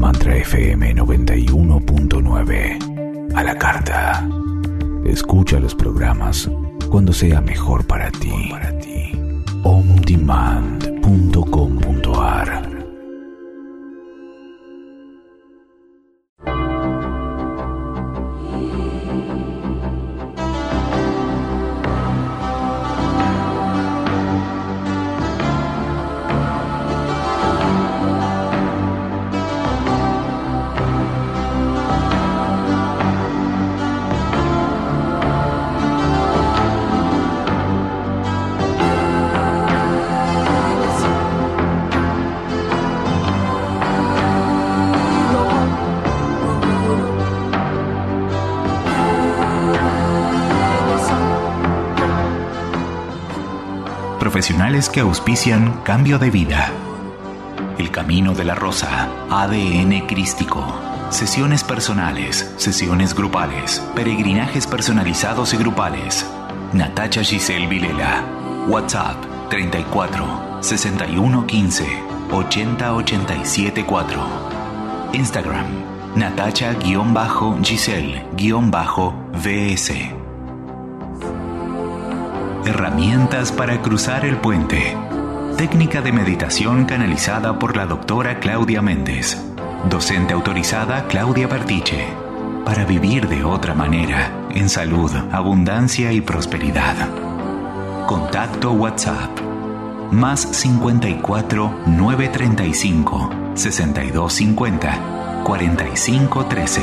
Mantra FM 91.9. A la carta. Escucha los programas cuando sea mejor para ti. ondemand.com.ar. Profesionales que auspician Cambio de Vida, El Camino de la Rosa, ADN Crístico, sesiones personales, sesiones grupales, peregrinajes personalizados y grupales. Natacha Giselle Vilela. WhatsApp 34 61 15 80 87 4. Instagram Natacha-Giselle-VS. Herramientas para cruzar el puente. Técnica de meditación canalizada por la doctora Claudia Méndez. Docente autorizada Claudia Bertiche. Para vivir de otra manera, en salud, abundancia y prosperidad. Contacto WhatsApp. Más 54 935 6250 4513.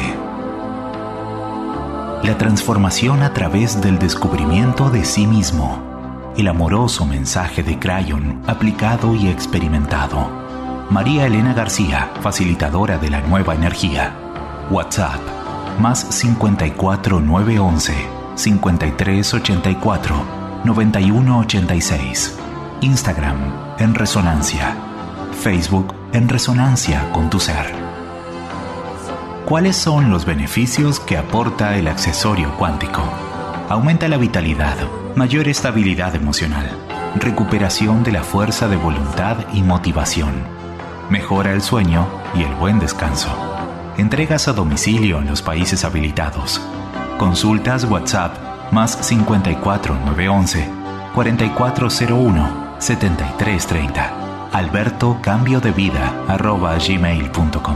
La transformación a través del descubrimiento de sí mismo. El amoroso mensaje de Crayon aplicado y experimentado. María Elena García, facilitadora de la nueva energía. WhatsApp más 54 911 5384 9186. Instagram En Resonancia. Facebook En Resonancia con tu ser. ¿Cuáles son los beneficios que aporta el accesorio cuántico? Aumenta la vitalidad, mayor estabilidad emocional, recuperación de la fuerza de voluntad y motivación, mejora el sueño y el buen descanso. Entregas a domicilio en los países habilitados. Consultas WhatsApp más 54 911 4401 7330. albertocambiodevida@gmail.com.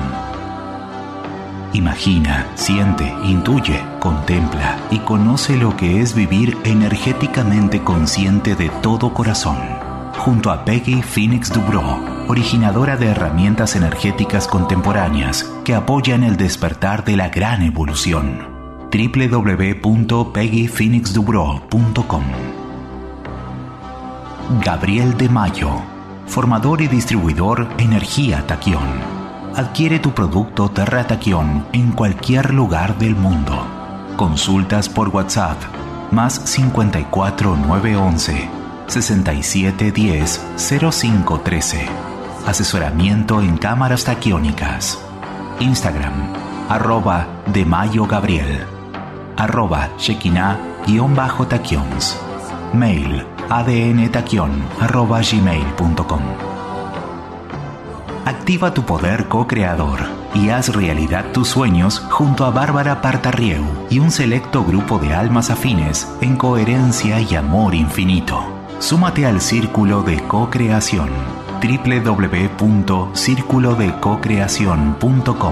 Imagina, siente, intuye, contempla y conoce lo que es vivir energéticamente consciente de todo corazón. Junto a Peggy Phoenix Dubrow, originadora de herramientas energéticas contemporáneas que apoyan el despertar de la gran evolución. www.peggyphoenixdubrow.com. Gabriel de Mayo, formador y distribuidor Energía Taquión. Adquiere tu producto Terra Taquión en cualquier lugar del mundo. Consultas por WhatsApp más 54 911 6710 0513. Asesoramiento en cámaras taquiónicas. Instagram @DeMayoGabriel, @Shekinah_taquions. Mail adntaquion@gmail.com. Activa tu poder co-creador y haz realidad tus sueños junto a Bárbara Partarrieu y un selecto grupo de almas afines en coherencia y amor infinito. Súmate al Círculo de Co-Creación. www.circulodecocreacion.com.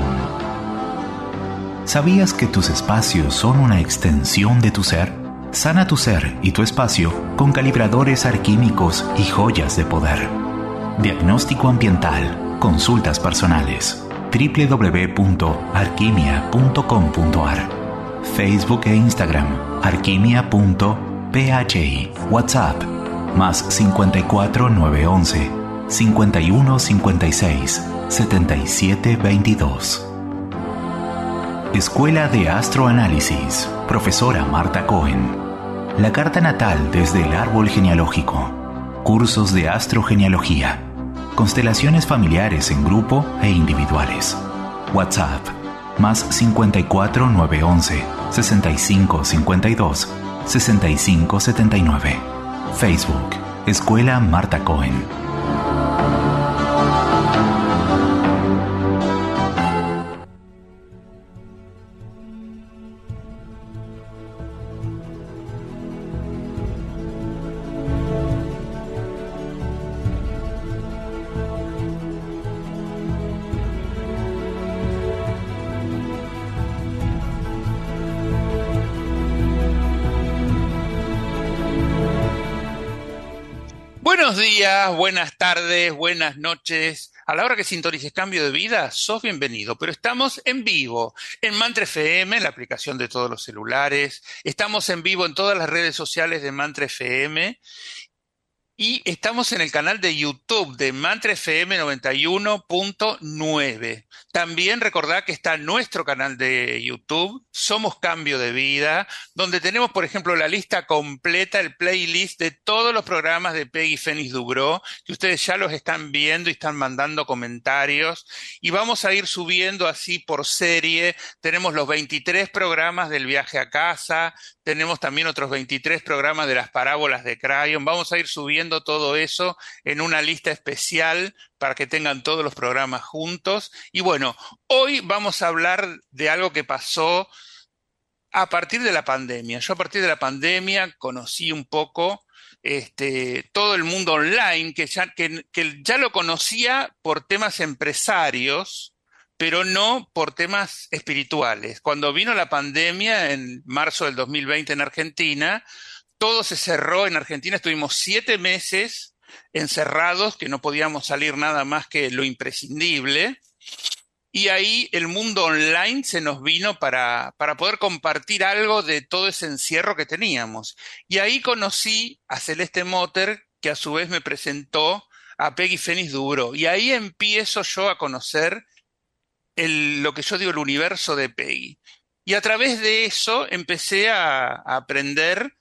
¿Sabías que tus espacios son una extensión de tu ser? Sana tu ser y tu espacio con calibradores alquímicos y joyas de poder. Diagnóstico ambiental. Consultas personales. www.alquimia.com.ar. Facebook e Instagram alquimia.phi. WhatsApp más 54 911 51 56 77 22. Escuela de Astroanálisis. Profesora Marta Cohen. La carta natal desde el árbol genealógico. Cursos de astrogenealogía. Constelaciones familiares en grupo e individuales. WhatsApp más 54 911 65 52 65 79. Facebook Escuela Marta Cohen. Buenos días, buenas tardes, buenas noches. A la hora que sintonices Cambio de Vida, sos bienvenido, pero estamos en vivo en Mantra FM, la aplicación de todos los celulares. Estamos en vivo en todas las redes sociales de Mantra FM. Y estamos en el canal de YouTube de Mantra FM 91.9. También recordad que está nuestro canal de YouTube, Somos Cambio de Vida, donde tenemos, por ejemplo, la lista completa, el playlist de todos los programas de Peggy Fénix Dubró, que ustedes ya los están viendo y están mandando comentarios. Y vamos a ir subiendo así por serie. Tenemos los 23 programas del viaje a casa, tenemos también otros 23 programas de las parábolas de Crayon. Vamos a ir subiendo todo eso en una lista especial para que tengan todos los programas juntos. Y bueno, hoy vamos a hablar de algo que pasó a partir de la pandemia. Yo a partir de la pandemia conocí un poco todo el mundo online, que ya lo conocía por temas empresarios, pero no por temas espirituales. Cuando vino la pandemia en marzo del 2020 en Argentina, todo se cerró en Argentina, estuvimos 7 meses encerrados, que no podíamos salir nada más que lo imprescindible, y ahí el mundo online se nos vino para poder compartir algo de todo ese encierro que teníamos. Y ahí conocí a Celeste Motter, que a su vez me presentó a Peggy Fénix Dubró, y ahí empiezo yo a conocer lo que yo digo, el universo de Peggy. Y a través de eso empecé a aprender,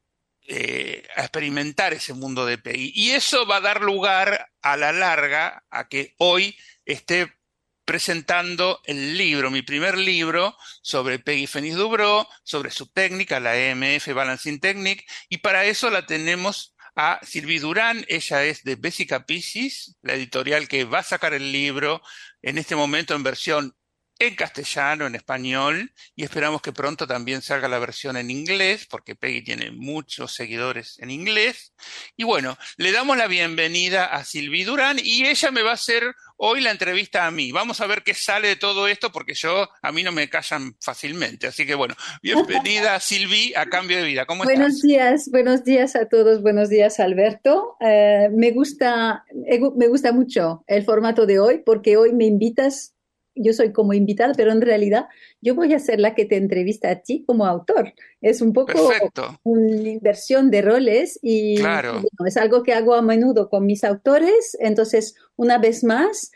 a experimentar ese mundo de Peggy. Y eso va a dar lugar a la larga a que hoy esté presentando el libro, mi primer libro sobre Peggy Fénix Dubró, sobre su técnica, la EMF Balancing Technique, y para eso la tenemos a Sylvie Durán. Ella es de Vesica Piscis, la editorial que va a sacar el libro en este momento en versión en castellano, en español, y esperamos que pronto también salga la versión en inglés, porque Peggy tiene muchos seguidores en inglés. Y bueno, le damos la bienvenida a Sylvie Durán y ella me va a hacer hoy la entrevista a mí. Vamos a ver qué sale de todo esto, porque a mí no me callan fácilmente. Así que bueno, bienvenida Sylvie a Cambio de Vida. ¿Cómo estás? Buenos días a todos, buenos días Alberto. Me gusta mucho el formato de hoy porque hoy me invitas. Yo soy como invitada, pero en realidad yo voy a ser la que te entrevista a ti como autor. Es un poco Perfecto. una inversión de roles Claro. bueno, es algo que hago a menudo con mis autores. Entonces, una vez más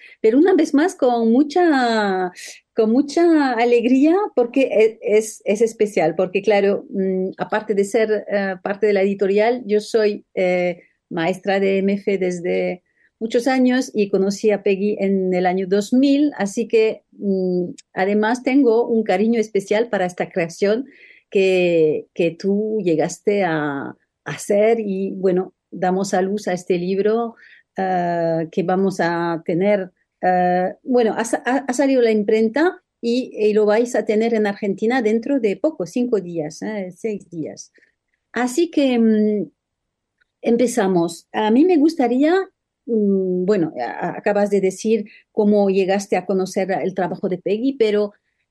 con mucha alegría porque es especial. Porque claro, aparte de ser parte de la editorial, yo soy maestra de MF desde muchos años y conocí a Peggy en el año 2000, así que además tengo un cariño especial para esta creación que tú llegaste a hacer y bueno, damos a luz a este libro que vamos a tener. Bueno, ha salido la imprenta y lo vais a tener en Argentina dentro de poco, 5 días, 6 días. Así que empezamos. A mí me gustaría bueno, acabas de decir cómo llegaste a conocer el trabajo de Peggy, pero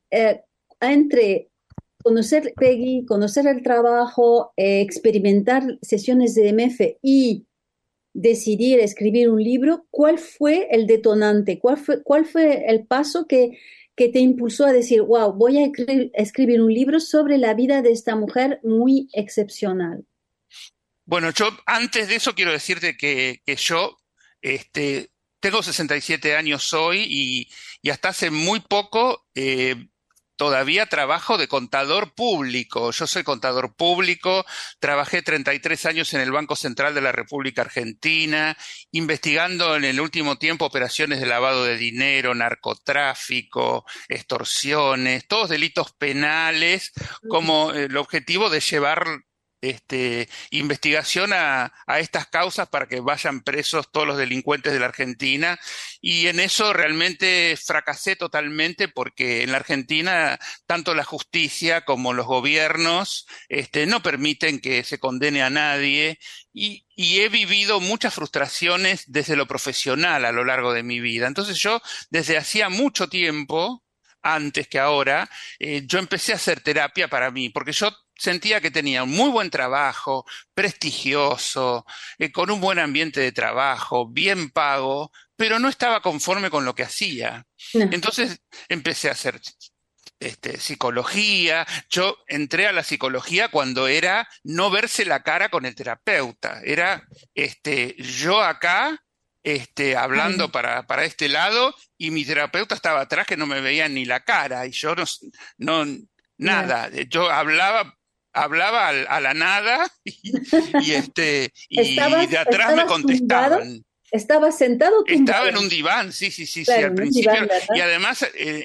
entre conocer Peggy, conocer el trabajo, experimentar sesiones de MF y decidir escribir un libro, ¿cuál fue el detonante? ¿Cuál fue el paso que te impulsó a decir, wow, voy a escribir un libro sobre la vida de esta mujer muy excepcional? Bueno, yo antes de eso quiero decirte que yo tengo 67 años hoy y hasta hace muy poco todavía trabajo de contador público. Yo soy contador público, trabajé 33 años en el Banco Central de la República Argentina, investigando en el último tiempo operaciones de lavado de dinero, narcotráfico, extorsiones, todos delitos penales, como el objetivo de llevar investigación a estas causas para que vayan presos todos los delincuentes de la Argentina, y en eso realmente fracasé totalmente porque en la Argentina tanto la justicia como los gobiernos no permiten que se condene a nadie, y he vivido muchas frustraciones desde lo profesional a lo largo de mi vida. Entonces yo desde hacía mucho tiempo, antes que ahora, yo empecé a hacer terapia para mí, porque yo sentía que tenía un muy buen trabajo, prestigioso, con un buen ambiente de trabajo, bien pago, pero no estaba conforme con lo que hacía. No, Entonces empecé a hacer psicología. Yo entré a la psicología cuando era no verse la cara con el terapeuta. Era yo acá hablando claro, para este lado y mi terapeuta estaba atrás que no me veía ni la cara y yo no ya. nada. Yo hablaba a la nada y de atrás me Estabas tumbado, contestaban. estabas sentado o Estaba en tumbado. un diván, sí, sí, sí, sí, Claro, al en un principio. diván, Y ¿verdad? además,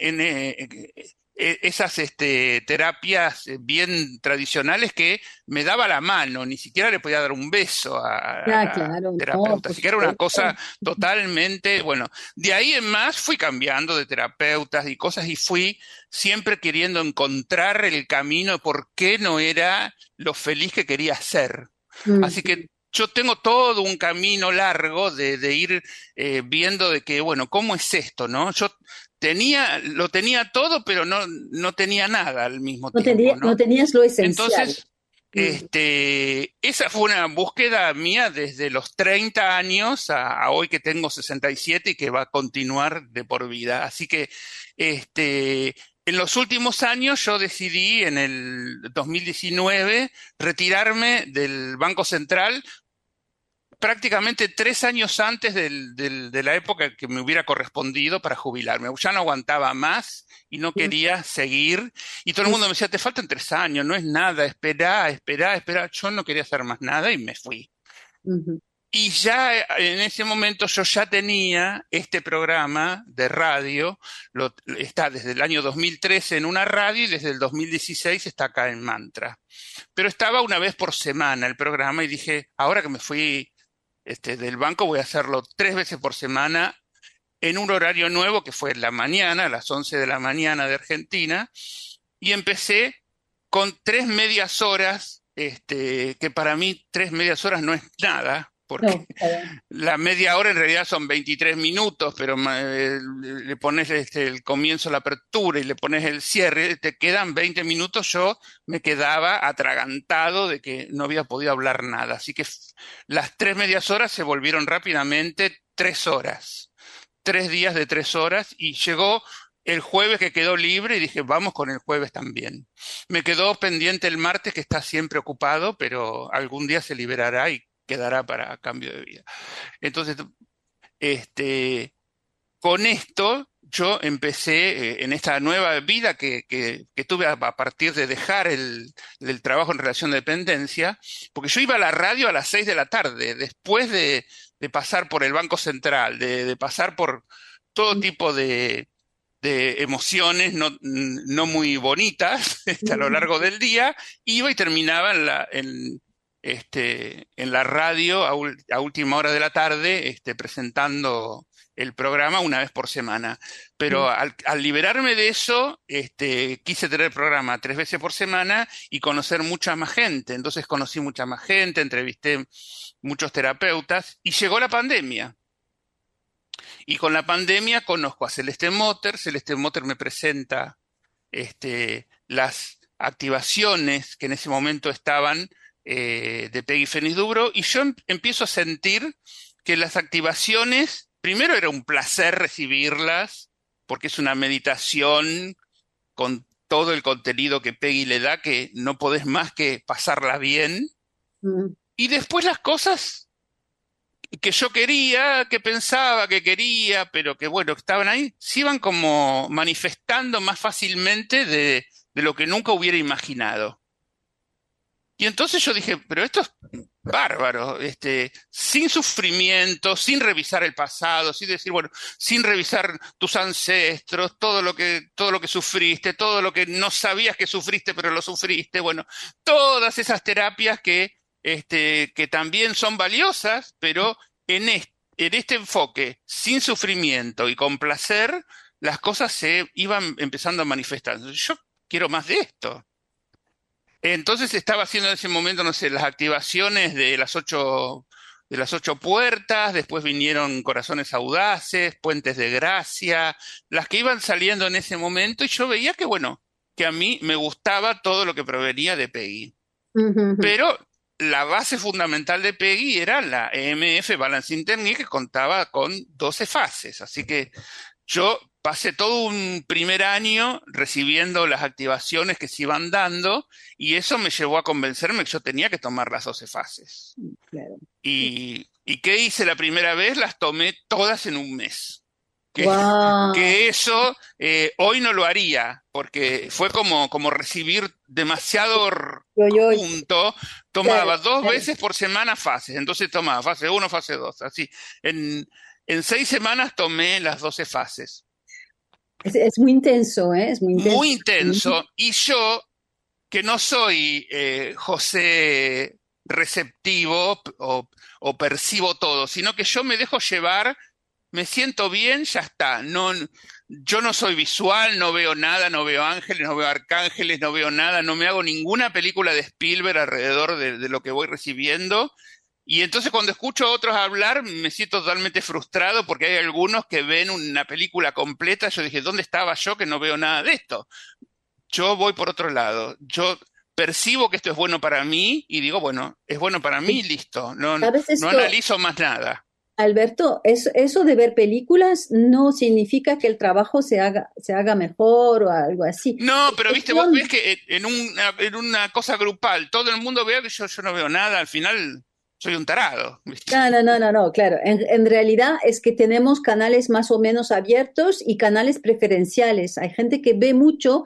esas terapias bien tradicionales que me daba la mano, ni siquiera le podía dar un beso a Ya, la claro, no, terapeuta, por así que era una cosa supuesto. totalmente, bueno, de ahí en más fui cambiando de terapeutas y cosas y fui siempre queriendo encontrar el camino de por qué no era lo feliz que quería ser. Así Mm. que yo tengo todo un camino largo de ir viendo de que, bueno, ¿cómo es esto, no? Yo lo tenía todo, pero no tenía nada al mismo tiempo, No ¿no? tenías lo esencial. Entonces, Mm. esa fue una búsqueda mía desde los 30 años a hoy que tengo 67 y que va a continuar de por vida. Así que, en los últimos años yo decidí en el 2019 retirarme del Banco Central prácticamente 3 años antes de la época que me hubiera correspondido para jubilarme. Ya no aguantaba más y no Mm. quería seguir. Y todo el mundo Es- me decía, te faltan 3 años, no es nada, esperá, esperá, esperá. Yo no quería hacer más nada y me fui. Ujú. Y ya en ese momento yo ya tenía este programa de radio, está desde el año 2013 en una radio y desde el 2016 está acá en Mantra. Pero estaba una vez por semana el programa y dije, ahora que me fui del banco voy a hacerlo 3 veces por semana en un horario nuevo que fue en la mañana, a las 11 de la mañana de Argentina, y empecé con 3 medias horas, que para mí 3 medias horas no es nada, porque No, claro. la media hora en realidad son 23 minutos, pero le pones el comienzo, la apertura y le pones el cierre, te quedan 20 minutos. Yo me quedaba atragantado de que no había podido hablar nada. Así que las 3 medias horas se volvieron rápidamente 3 horas, 3 días de 3 horas y llegó el jueves que quedó libre y dije, vamos con el jueves también. Me quedó pendiente el martes que está siempre ocupado, pero algún día se liberará y quedará para cambio de vida. Entonces, este, con esto yo empecé en esta nueva vida que tuve a partir de dejar el trabajo en relación de dependencia, porque yo iba a la radio a las 6 de la tarde, después de pasar por el Banco Central, de pasar por todo tipo de emociones no muy bonitas a lo Mm. largo del día, iba y terminaba en la radio a última hora de la tarde presentando el programa una vez por semana. Mm. Pero al liberarme de eso, quise tener el programa 3 veces por semana y conocer mucha más gente. Entonces conocí mucha más gente, entrevisté muchos terapeutas y llegó la pandemia. Y con la pandemia conozco a Celeste Motter. Celeste Motter me presenta las activaciones que en ese momento estaban de Peggy Fénix Dubro, y yo empiezo a sentir que las activaciones, primero era un placer recibirlas, porque es una meditación con todo el contenido que Peggy le da, que no podés más que pasarla bien, Mm. y después las cosas que yo quería, que pensaba que quería, pero que bueno, estaban ahí, se iban como manifestando más fácilmente de lo que nunca hubiera imaginado. Y entonces yo dije, pero esto es bárbaro, sin sufrimiento, sin revisar el pasado, sin decir, bueno, sin revisar tus ancestros, todo lo que sufriste, todo lo que no sabías que sufriste, pero lo sufriste, bueno, todas esas terapias que también son valiosas, pero en este enfoque, sin sufrimiento y con placer, las cosas se iban empezando a manifestar. Yo quiero más de esto. Entonces estaba haciendo en ese momento, no sé, las activaciones de las ocho puertas, después vinieron Corazones Audaces, Puentes de Gracia, las que iban saliendo en ese momento, y yo veía que, bueno, que a mí me gustaba todo lo que provenía de Peggy. Ujú, ujú. Pero la base fundamental de Peggy era la EMF Balancing Technique, que contaba con 12 fases. Así que yo pasé todo un primer año recibiendo las activaciones que se iban dando y eso me llevó a convencerme que yo tenía que tomar las 12 fases. Claro. ¿Y qué hice la primera vez? Las tomé todas en un mes. Que, Wow. que eso hoy no lo haría, porque fue como recibir demasiado Yo, junto. claro, Tomaba dos claro. veces por semana fases, entonces tomaba fase uno, fase 2 así. En, en 6 semanas tomé las 12 fases. Es muy intenso, ¿eh? Es muy intenso. Muy intenso, y yo, que no soy José receptivo o percibo todo, sino que yo me dejo llevar, me siento bien, ya está. No, yo no soy visual, no veo nada, no veo ángeles, no veo arcángeles, no veo nada, no me hago ninguna película de Spielberg alrededor de lo que voy recibiendo. Y entonces cuando escucho a otros hablar me siento totalmente frustrado porque hay algunos que ven una película completa. Yo dije, ¿dónde estaba yo que no veo nada de esto? Yo voy por otro lado. Yo percibo que esto es bueno para mí y digo, bueno, es bueno para mí, listo. No, ¿Sabes no esto, analizo más nada. Alberto? Eso de ver películas no significa que el trabajo se haga mejor o algo así. No, Es pero viste, vos ves cuestión. que en una cosa grupal todo el mundo vea que yo no veo nada, al final soy un tarado, ¿viste? No, no, no, no, no, claro. En realidad es que tenemos canales más o menos abiertos y canales preferenciales. Hay gente que ve mucho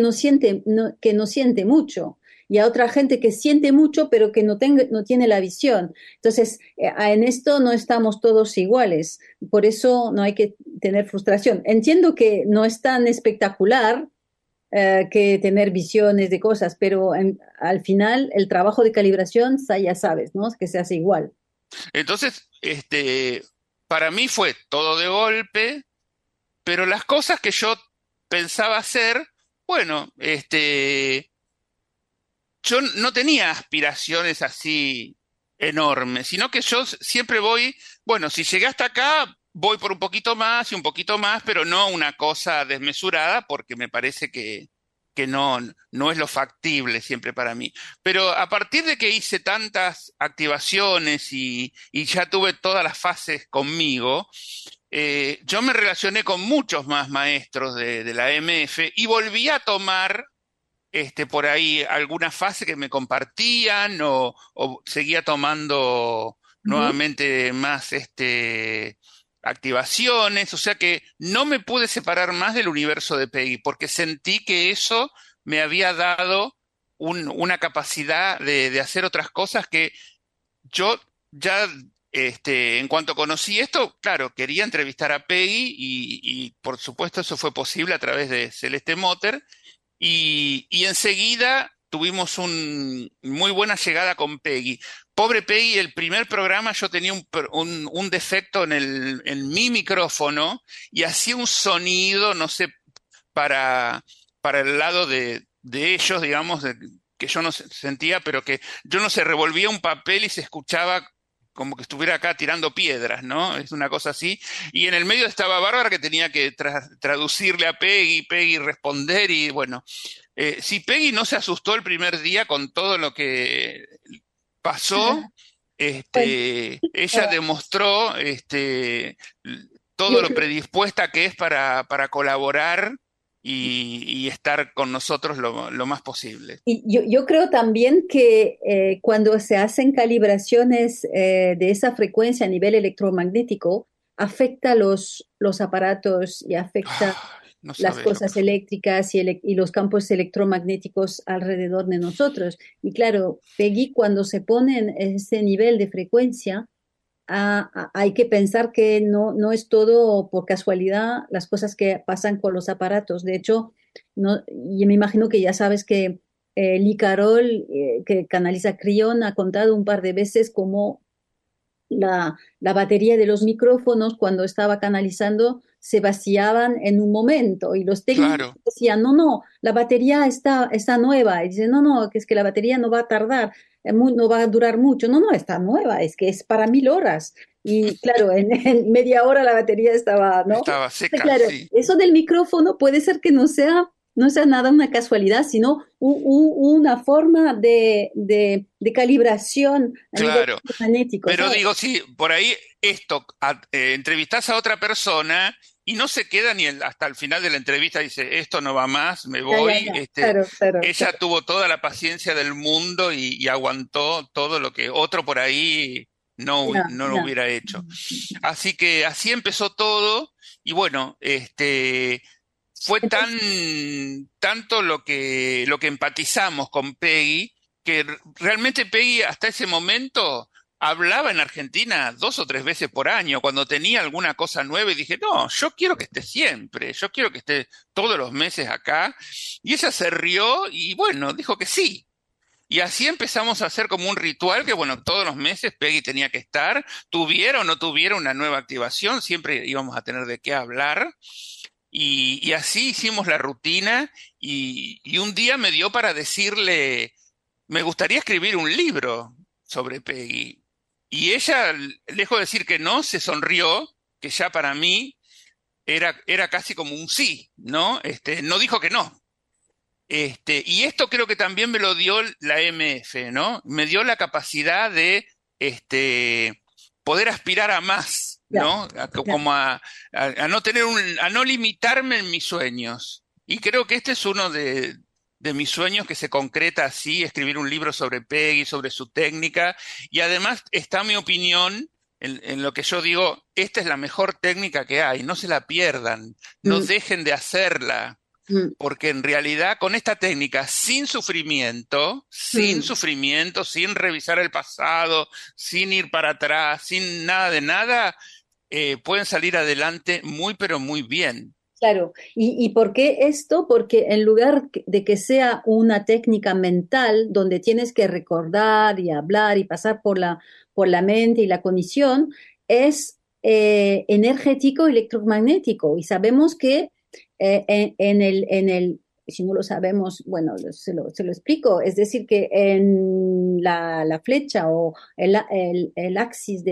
que no siente mucho. Y hay otra gente que siente mucho pero que no tiene la visión. Entonces, en esto no estamos todos iguales. Por eso no hay que tener frustración. Entiendo que no es tan espectacular que tener visiones de cosas, pero al final el trabajo de calibración, ya sabes, ¿no? Que se hace igual. Entonces, para mí fue todo de golpe, pero las cosas que yo pensaba hacer, bueno, yo no tenía aspiraciones así enormes, sino que yo siempre voy, bueno, si llegué hasta acá, voy por un poquito más y un poquito más, pero no una cosa desmesurada, porque me parece que no es lo factible siempre para mí. Pero a partir de que hice tantas activaciones y ya tuve todas las fases conmigo, yo me relacioné con muchos más maestros de la MF y volví a tomar por ahí alguna fase que me compartían o seguía tomando Ujú. nuevamente más activaciones, o sea que no me pude separar más del universo de Peggy porque sentí que eso me había dado una capacidad de hacer otras cosas que yo ya, en cuanto conocí esto, claro, quería entrevistar a Peggy y por supuesto eso fue posible a través de Celeste Motter y enseguida tuvimos muy buena llegada con Peggy. Pobre Peggy, el primer programa yo tenía un defecto en mi micrófono y hacía un sonido, no sé, para, para el lado de ellos, digamos, que yo no sentía, pero que yo no sé, revolvía un papel y se escuchaba como que estuviera acá tirando piedras, ¿no? Es una cosa así. Y en el medio estaba Bárbara que tenía que traducirle a Peggy, Peggy responder y bueno, si Peggy no se asustó el primer día con todo lo que pasó, Bueno, ella demostró todo yo lo creo, predispuesta que es para colaborar y estar con nosotros lo más posible. yo creo también que cuando se hacen calibraciones de esa frecuencia a nivel electromagnético, afecta los aparatos y afecta No las sabes lo que cosas fue. eléctricas y los campos electromagnéticos alrededor de nosotros. Y claro, Peggy, cuando se pone en ese nivel de frecuencia, hay que pensar que no es todo por casualidad las cosas que pasan con los aparatos. De hecho, no, y me imagino que ya sabes que Lee Carroll, que canaliza Crión, ha contado un par de veces cómo la batería de los micrófonos cuando estaba canalizando se vaciaban en un momento y los técnicos Claro, decían, no, no, la batería está nueva. Y dicen, no, no, que es que la batería no va a tardar, no va a durar mucho. No, no, está nueva, es que es para 1000 horas. Y claro, en media hora la batería estaba, ¿no? estaba Entonces, seca, claro, sí. eso del micrófono puede ser que no sea no sea nada una casualidad, sino una forma de calibración a nivel Claro. magnético, Pero ¿sabes? digo, sí, por ahí entrevistás a otra persona y no se queda hasta el final de la entrevista, dice, esto no va más, me Ya, ya, voy. ya. Claro, claro, Ella claro. tuvo toda la paciencia del mundo y aguantó todo lo que otro por ahí Ya, no lo ya. hubiera hecho. Así que así empezó todo y bueno, fue Entonces, tanto lo que empatizamos con Peggy, que realmente Peggy hasta ese momento hablaba en Argentina 2 o 3 veces por año, cuando tenía alguna cosa nueva y dije, no, yo quiero que esté siempre, yo quiero que esté todos los meses acá. Y ella se rió y bueno, dijo que sí. Y así empezamos a hacer como un ritual que, bueno, todos los meses Peggy tenía que estar, tuviera o no tuviera una nueva activación, siempre íbamos a tener de qué hablar. Y así hicimos la rutina y un día me dio para decirle, me gustaría escribir un libro sobre Peggy. Y ella, lejos de decir que no, se sonrió, que ya para mí era casi como un sí, ¿no? No dijo que no. Y esto creo que también me lo dio la MF, ¿no? Me dio la capacidad de poder aspirar a más, ya, ¿no? ya. Como a no tener a no limitarme en mis sueños. Y creo que este es uno de mis sueños que se concreta así, escribir un libro sobre Peggy, sobre su técnica. Y además está mi opinión en lo que yo digo, esta es la mejor técnica que hay, no se la pierdan, no Mm, dejen de hacerla mm, porque en realidad con esta técnica, mm. sin revisar el pasado, sin ir para atrás, sin nada de nada, pueden salir adelante muy, pero muy bien. Claro. Y por qué esto? Porque en lugar de que sea una técnica mental donde tienes que recordar y hablar y pasar por la mente y la cognición, es energético electromagnético. Y sabemos que si no lo sabemos, bueno, se lo explico. Es decir, que en la flecha o el axis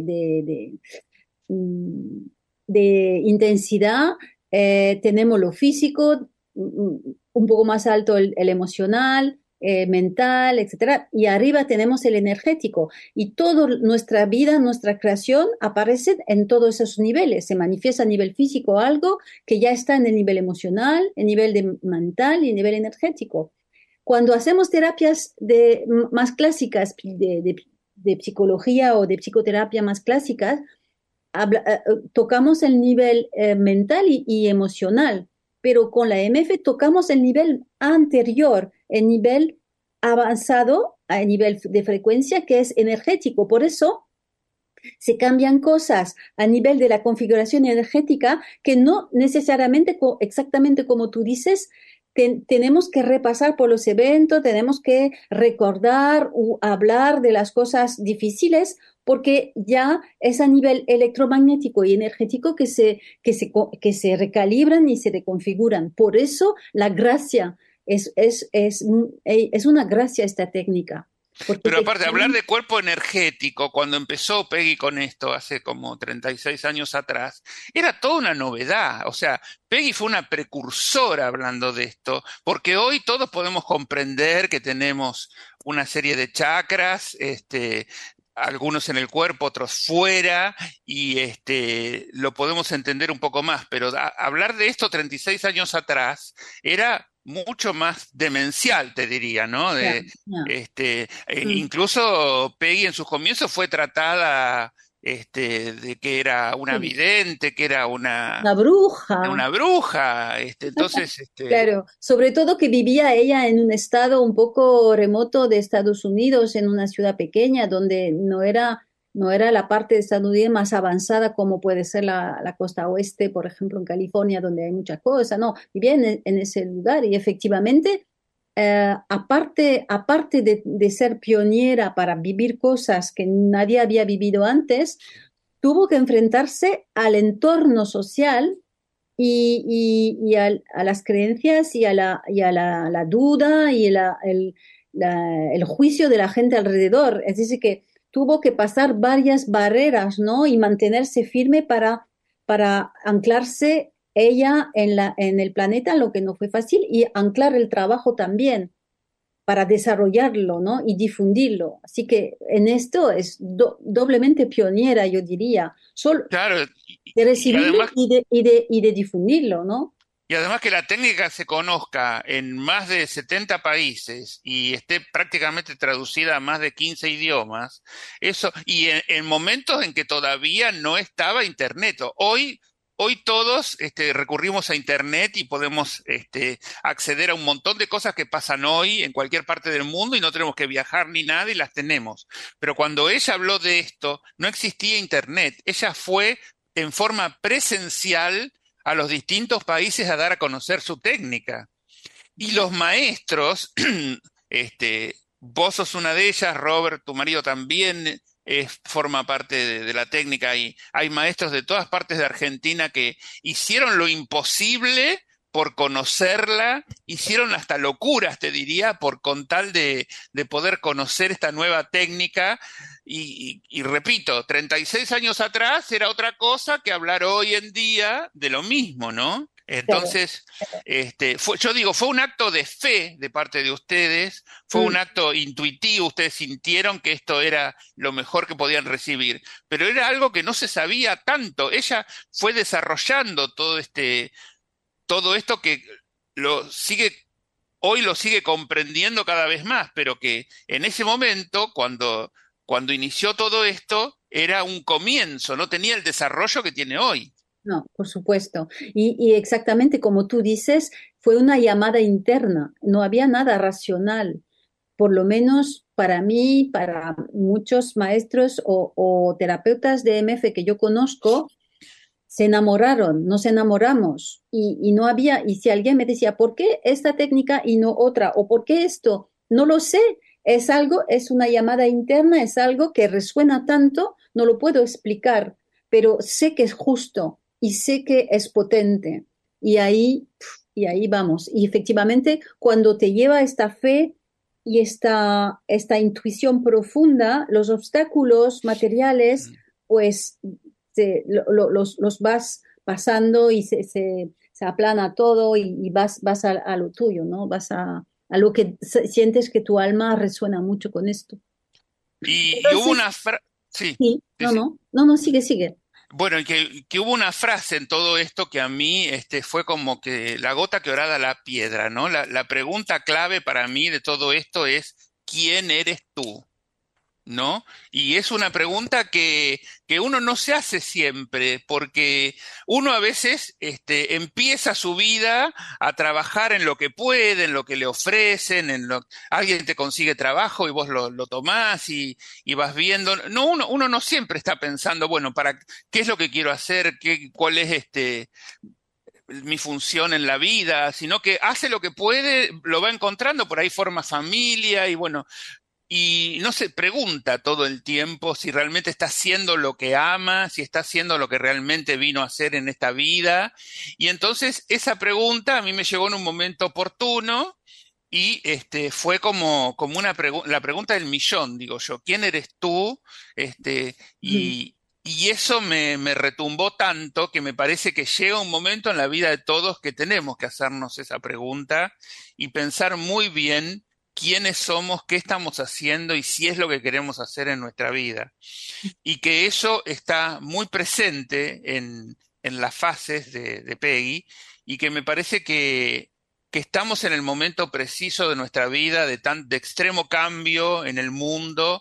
mm, de intensidad, tenemos lo físico, un poco más alto el emocional, mental, etcétera, y arriba tenemos el energético. Y toda nuestra vida, nuestra creación aparece en todos esos niveles. Se manifiesta a nivel físico algo que ya está en el nivel emocional, el nivel mental y el nivel energético. Cuando hacemos terapias más clásicas de psicología o de psicoterapia más clásicas, tocamos el nivel mental y emocional, pero con la MF tocamos el nivel anterior, el nivel avanzado, a nivel de frecuencia que es energético. Por eso se cambian cosas a nivel de la configuración energética que no necesariamente exactamente como tú dices. Tenemos que repasar por los eventos, tenemos que recordar o hablar de las cosas difíciles porque ya es a nivel electromagnético y energético que se recalibran y se reconfiguran. Por eso la gracia es una gracia esta técnica, porque Pero te aparte, hablar de cuerpo energético, cuando empezó Peggy con esto hace como 36 años atrás, era toda una novedad. O sea, Peggy fue una precursora hablando de esto, porque hoy todos podemos comprender que tenemos una serie de chakras, algunos en el cuerpo, otros fuera, y lo podemos entender un poco más. Pero hablar de esto 36 años atrás era mucho más demencial, te diría, ¿no? ya, ya. Mm. Incluso Peggy en sus comienzos fue tratada de que era una Sí, vidente, que era la bruja. una bruja. Entonces, Claro, sobre todo que vivía ella en un estado un poco remoto de Estados Unidos, en una ciudad pequeña, donde no era la parte de Estados Unidos más avanzada como puede ser la costa oeste, por ejemplo, en California, donde hay muchas cosas. No, vivía en ese lugar y efectivamente, aparte de ser pionera para vivir cosas que nadie había vivido antes, tuvo que enfrentarse al entorno social a las creencias la duda y el juicio de la gente alrededor. Es decir, que tuvo que pasar varias barreras, ¿no? Y mantenerse firme para anclarse ella en el planeta lo que no fue fácil y anclar el trabajo también para desarrollarlo, ¿no? Y difundirlo. Así que en esto es doblemente pionera, yo diría, solo Claro, de y recibirlo además y de difundirlo, ¿no? Y además que la técnica se conozca en más de 70 países y esté prácticamente traducida a más de 15 idiomas, eso, y en momentos en que todavía no estaba Internet. Hoy todos recurrimos a Internet y podemos acceder a un montón de cosas que pasan hoy en cualquier parte del mundo y no tenemos que viajar ni nada y las tenemos. Pero cuando ella habló de esto, no existía Internet. Ella fue en forma presencial a los distintos países a dar a conocer su técnica. Y los maestros, vos sos una de ellas, Robert, tu marido también forma parte de la técnica y hay maestros de todas partes de Argentina que hicieron lo imposible por conocerla, hicieron hasta locuras, te diría, con tal de poder conocer esta nueva técnica. Y repito, 36 años atrás era otra cosa que hablar hoy en día de lo mismo, ¿no? Claro. Entonces, yo digo, fue un acto de fe de parte de ustedes, fue un Mm, acto intuitivo, ustedes sintieron que esto era lo mejor que podían recibir, pero era algo que no se sabía tanto. Ella fue desarrollando todo esto que lo sigue, hoy lo sigue comprendiendo cada vez más, pero que en ese momento, cuando inició todo esto, era un comienzo, no tenía el desarrollo que tiene hoy. no, por supuesto. Y exactamente como tú dices, fue una llamada interna, no había nada racional. Por lo menos para mí, para muchos maestros o terapeutas de MF que yo conozco, se enamoraron, nos enamoramos y no había, y si alguien me decía, ¿por qué esta técnica y no otra? ¿O por qué esto? No lo sé, es algo, es una llamada interna, es algo que resuena tanto, no lo puedo explicar, pero sé que es justo y sé que es potente. Y ahí vamos. Y efectivamente, cuando te lleva esta fe y esta intuición profunda, los obstáculos materiales, pues los vas pasando y se aplana todo y vas a lo tuyo, ¿no? Vas a lo que sientes que tu alma resuena mucho con esto. Y hubo Entonces, una frase, sí, sí, sí, sí. no, sigue, sigue. Bueno, y que hubo una frase en todo esto que a mí fue como que la gota que horada la piedra, ¿no? La pregunta clave para mí de todo esto es, ¿quién eres tú? ¿No? Y es una pregunta que uno no se hace siempre, porque uno a veces empieza su vida a trabajar en lo que puede, en lo que le ofrecen, alguien te consigue trabajo y vos lo tomás y vas viendo. No, uno no siempre está pensando, bueno, ¿qué es lo que quiero hacer? ¿Cuál es mi función en la vida? Sino que hace lo que puede, lo va encontrando, por ahí forma familia y bueno, y no se pregunta todo el tiempo si realmente está haciendo lo que ama, si está haciendo lo que realmente vino a hacer en esta vida. Y entonces esa pregunta a mí me llegó en un momento oportuno y fue como la pregunta del millón, digo yo, ¿quién eres tú? Este, Ujú. y eso me retumbó tanto que me parece que llega un momento en la vida de todos que tenemos que hacernos esa pregunta y pensar muy bien quiénes somos, qué estamos haciendo y si es lo que queremos hacer en nuestra vida. Y que eso está muy presente en las fases de Peggy y que me parece que estamos en el momento preciso de nuestra vida de extremo cambio en el mundo,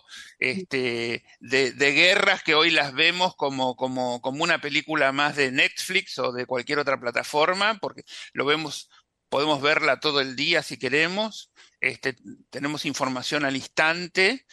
de guerras que hoy las vemos como una película más de Netflix o de cualquier otra plataforma, porque lo vemos, podemos verla todo el día si queremos, tenemos información al instante,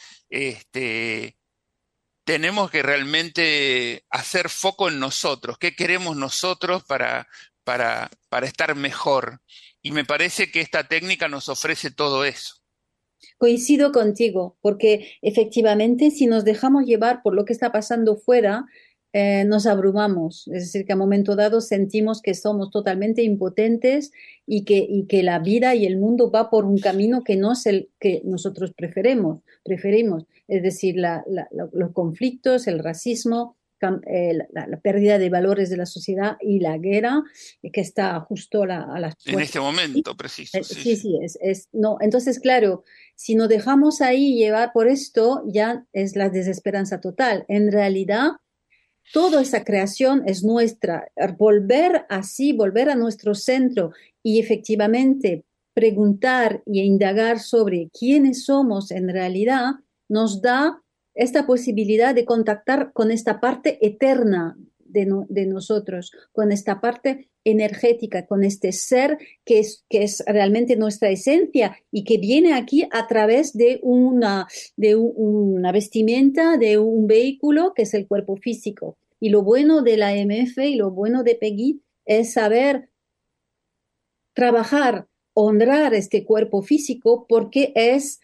tenemos que realmente hacer foco en nosotros, qué queremos nosotros para estar mejor. Y me parece que esta técnica nos ofrece todo eso. Coincido contigo, porque efectivamente si nos dejamos llevar por lo que está pasando fuera, nos abrumamos. Es decir, que a momento dado sentimos que somos totalmente impotentes y que la vida y el mundo va por un camino que no es el que nosotros preferimos. Es decir, los conflictos, el racismo, la pérdida de valores de la sociedad y la guerra, que está justo a las En puertas. este momento preciso, sí, Sí, sí. sí, no. Entonces, claro, si nos dejamos ahí llevar por esto, ya es la desesperanza total. En realidad, toda esa creación es nuestra. Volver a nuestro centro y efectivamente preguntar e indagar sobre quiénes somos en realidad, nos da esta posibilidad de contactar con esta parte eterna de nosotros, con esta parte energética, con este ser que es realmente nuestra esencia y que viene aquí a través de una vestimenta, de un vehículo que es el cuerpo físico. Y lo bueno de la MF y lo bueno de Peggy es saber trabajar, honrar este cuerpo físico porque es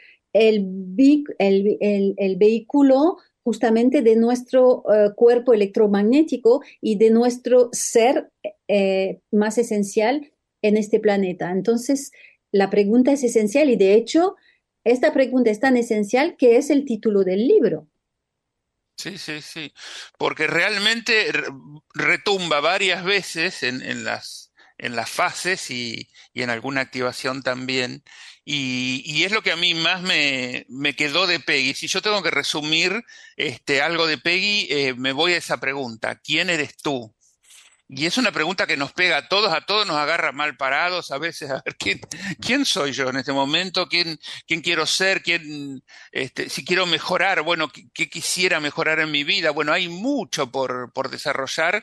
el vehículo justamente de nuestro cuerpo electromagnético y de nuestro ser más esencial en este planeta. Entonces, la pregunta es esencial y de hecho, esta pregunta es tan esencial que es el título del libro. Sí, sí, sí, porque realmente retumba varias veces en las fases y en alguna activación también, y es lo que a mí más me quedó de Peggy. Si yo tengo que resumir algo de Peggy, me voy a esa pregunta: ¿quién eres tú? Y es una pregunta que nos pega a todos nos agarra mal parados a veces, a ver quién soy yo en este momento, quién quiero ser, si quiero mejorar, bueno, qué quisiera mejorar en mi vida. Bueno, hay mucho por desarrollar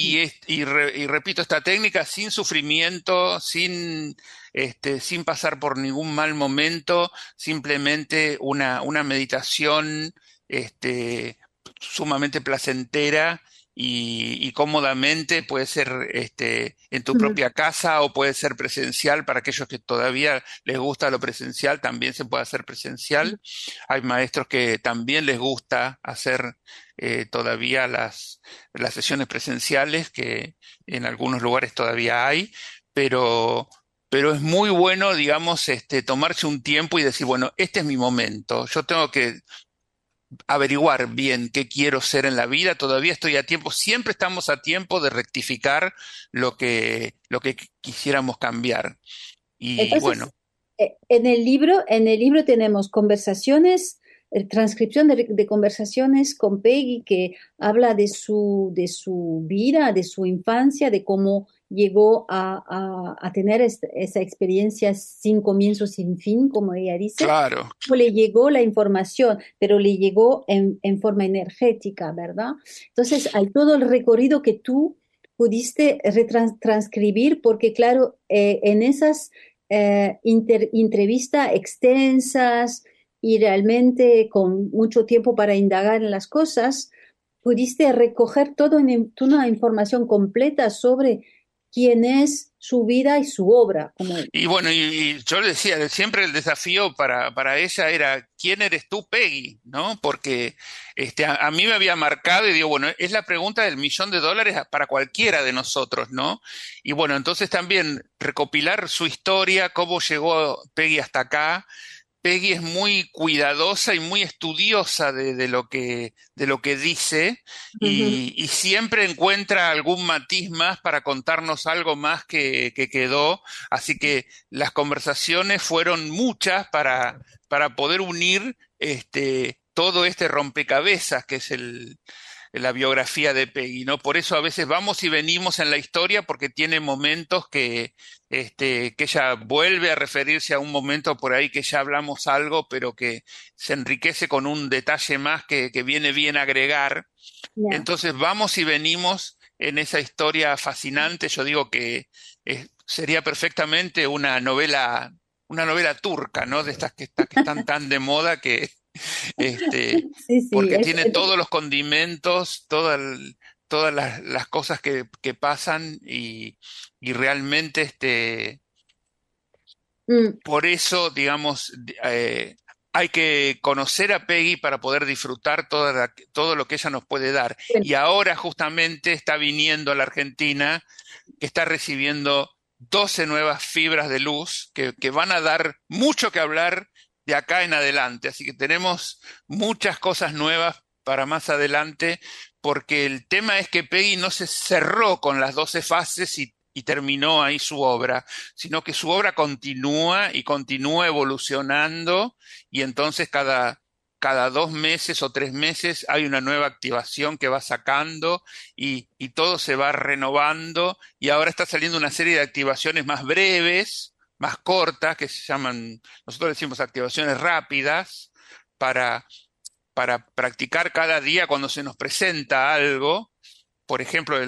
y repito, esta técnica sin sufrimiento, sin pasar por ningún mal momento, simplemente una meditación sumamente placentera y cómodamente. Puede ser en tu Ujú. propia casa o puede ser presencial. Para aquellos que todavía les gusta lo presencial, también se puede hacer presencial. Hay maestros que también les gusta hacer todavía las sesiones presenciales, que en algunos lugares todavía hay, pero es muy bueno, digamos, tomarse un tiempo y decir, bueno, este es mi momento. Yo tengo que averiguar bien qué quiero ser en la vida. Todavía estoy a tiempo, siempre estamos a tiempo de rectificar lo que quisiéramos cambiar. Y bueno, Entonces, en el libro tenemos conversaciones, transcripción de conversaciones con Peggy que habla de su vida, de su infancia, de cómo llegó a tener esa experiencia sin comienzo, sin fin, como ella dice. claro. Cómo le llegó la información, pero le llegó en forma energética, ¿verdad? Entonces, hay todo el recorrido que tú pudiste retranscribir, porque claro, en esas entrevistas extensas y realmente con mucho tiempo para indagar en las cosas, pudiste recoger toda una información completa sobre quién es su vida y su obra. Y bueno, y yo le decía, siempre el desafío para ella era: ¿quién eres tú, Peggy? ¿No? Porque a mí me había marcado y digo, bueno, es la pregunta del $1.000.000 para cualquiera de nosotros, ¿no? Y bueno, entonces también recopilar su historia, cómo llegó Peggy hasta acá. Peggy es muy cuidadosa y muy estudiosa de lo que dice, Ujú. y siempre encuentra algún matiz más para contarnos algo más que quedó. Así que las conversaciones fueron muchas para poder unir todo este rompecabezas que es la biografía de Peggy, ¿no? Por eso a veces vamos y venimos en la historia, porque tiene momentos que ella vuelve a referirse a un momento por ahí que ya hablamos algo, pero que se enriquece con un detalle más que viene bien a agregar. Ya. Entonces vamos y venimos en esa historia fascinante. Yo digo que sería perfectamente una novela turca, ¿no? De estas que están tan de moda Sí, sí. porque tiene todos los condimentos, todas las cosas que pasan, y realmente Mm, por eso, digamos, hay que conocer a Peggy para poder disfrutar todo lo que ella nos puede dar. bueno, Y ahora justamente está viniendo a la Argentina, que está recibiendo 12 nuevas fibras de luz que van a dar mucho que hablar de acá en adelante. Así que tenemos muchas cosas nuevas para más adelante, porque el tema es que Peggy no se cerró con las 12 fases y terminó ahí su obra, sino que su obra continúa y continúa evolucionando y entonces cada 2 meses o 3 meses hay una nueva activación que va sacando y todo se va renovando y ahora está saliendo una serie de activaciones más breves, más cortas, que se llaman, nosotros decimos activaciones rápidas, para, para practicar cada día cuando se nos presenta algo. Por ejemplo,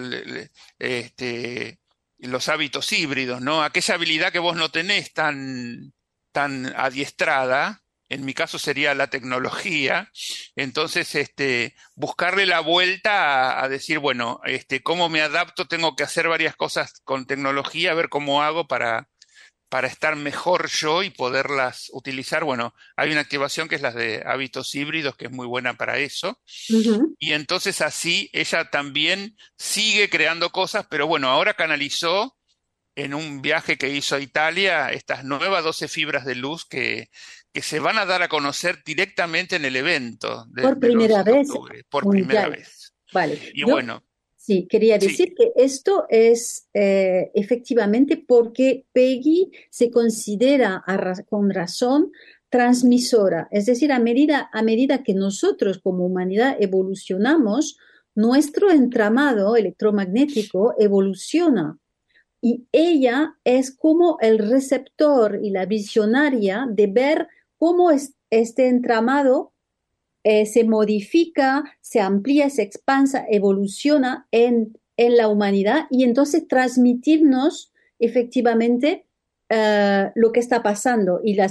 los hábitos híbridos, ¿no? Aquella habilidad que vos no tenés tan adiestrada, en mi caso sería la tecnología, entonces buscarle la vuelta a decir, bueno, cómo me adapto, tengo que hacer varias cosas con tecnología, a ver cómo hago para estar mejor yo y poderlas utilizar. Bueno, hay una activación que es la de hábitos híbridos, que es muy buena para eso. Ujú. Y entonces así ella también sigue creando cosas, pero bueno, ahora canalizó en un viaje que hizo a Italia estas nuevas 12 fibras de luz que se van a dar a conocer directamente en el evento Por del 11 primera de vez octubre, por primera mundial. vez. Vale, Y yo bueno, sí quería sí, decir que esto es efectivamente porque Peggy se considera con razón transmisora, es decir, a medida que nosotros como humanidad evolucionamos, nuestro entramado electromagnético evoluciona y ella es como el receptor y la visionaria de ver cómo este entramado se modifica, se amplía, se expansa, evoluciona en la humanidad y entonces transmitirnos efectivamente lo que está pasando. Y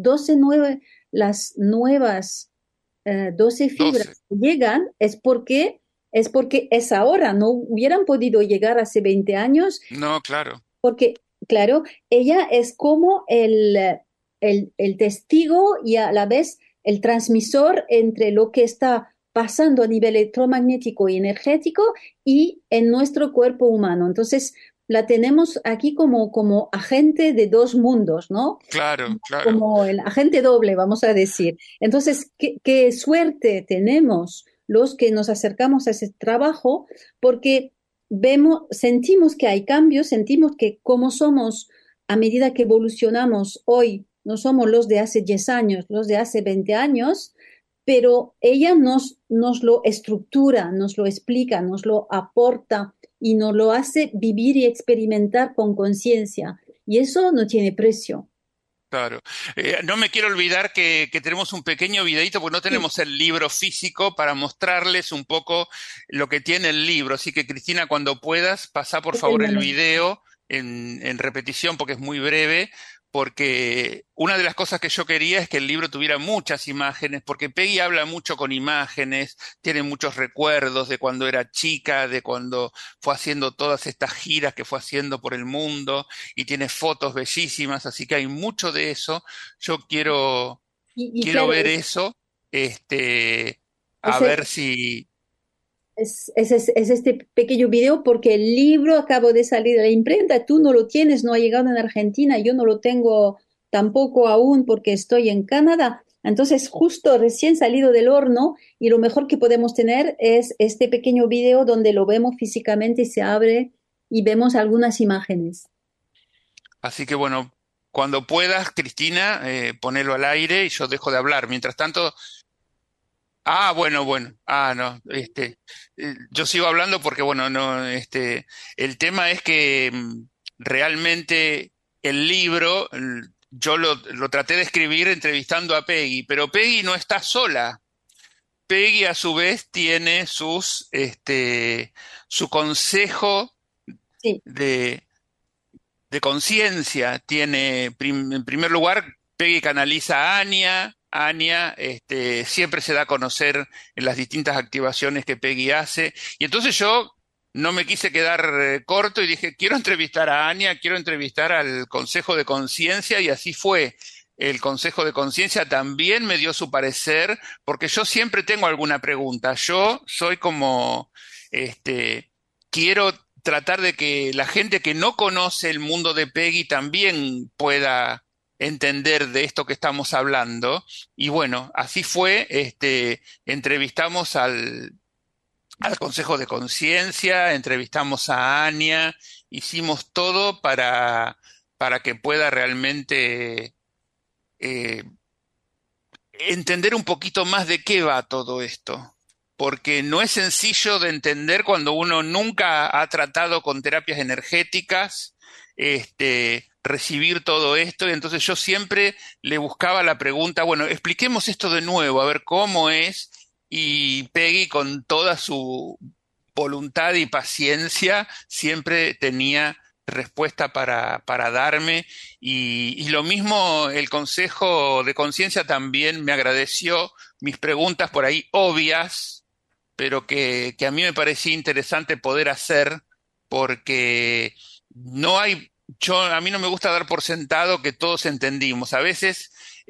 las nuevas 12 fibras 12. que llegan es porque es ahora, no hubieran podido llegar hace 20 años No, claro, porque, claro, ella es como el testigo y a la vez el transmisor entre lo que está pasando a nivel electromagnético y energético y en nuestro cuerpo humano. Entonces, la tenemos aquí como agente de dos mundos, ¿no? claro, claro. Como el agente doble, vamos a decir. Entonces, qué suerte tenemos los que nos acercamos a ese trabajo, porque sentimos que hay cambios, sentimos que como somos a medida que evolucionamos hoy, no somos los de hace 10 años, los de hace 20 años, pero ella nos lo estructura, nos lo explica, nos lo aporta y nos lo hace vivir y experimentar con conciencia. Y eso no tiene precio. Claro. No me quiero olvidar que tenemos un pequeño videito, porque no Sí, tenemos el libro físico para mostrarles un poco lo que tiene el libro. Así que, Cristina, cuando puedas, pasá por es el favor el momento. video en repetición, porque es muy breve, porque una de las cosas que yo quería es que el libro tuviera muchas imágenes, porque Peggy habla mucho con imágenes, tiene muchos recuerdos de cuando era chica, de cuando fue haciendo todas estas giras que fue haciendo por el mundo y tiene fotos bellísimas, así que hay mucho de eso. Yo Y quiero claro, ver eso, a ese, ver si... es este pequeño video porque el libro acabo de salir de la imprenta, tú no lo tienes, no ha llegado en Argentina, yo no lo tengo tampoco aún porque estoy en Canadá. Entonces, justo recién salido del horno y lo mejor que podemos tener es este pequeño video donde lo vemos físicamente y se abre y vemos algunas imágenes. Así que bueno, cuando puedas, Cristina, ponelo al aire y yo dejo de hablar. Mientras tanto, bueno, bueno, no, yo sigo hablando porque bueno, no, el tema es que realmente el libro, yo lo traté de escribir entrevistando a Peggy, pero Peggy no está sola. Peggy a su vez tiene su consejo Sí, de, de conciencia. Tiene, en primer lugar, Peggy canaliza a Anya. Anya siempre se da a conocer en las distintas activaciones que Peggy hace. Y entonces yo no me quise quedar corto y dije, quiero entrevistar a Anya, quiero entrevistar al Consejo de Conciencia, y así fue. El Consejo de Conciencia también me dio su parecer, porque yo siempre tengo alguna pregunta. Yo soy como, quiero tratar de que la gente que no conoce el mundo de Peggy también pueda entender de esto que estamos hablando. Y bueno, así fue, entrevistamos al Consejo de Conciencia, entrevistamos a Ania, hicimos todo para que pueda realmente eh, entender un poquito más de qué va todo esto. Porque no es sencillo de entender cuando uno nunca ha tratado con terapias energéticas, recibir todo esto. Y entonces yo siempre le buscaba la pregunta, bueno, expliquemos esto de nuevo, a ver cómo es. Y Peggy, con toda su voluntad y paciencia, siempre tenía respuesta para darme y lo mismo el Consejo de Conciencia también me agradeció mis preguntas por ahí obvias, pero que a mí me parecía interesante poder hacer porque no hay, a mí no me gusta dar por sentado que todos entendimos. A veces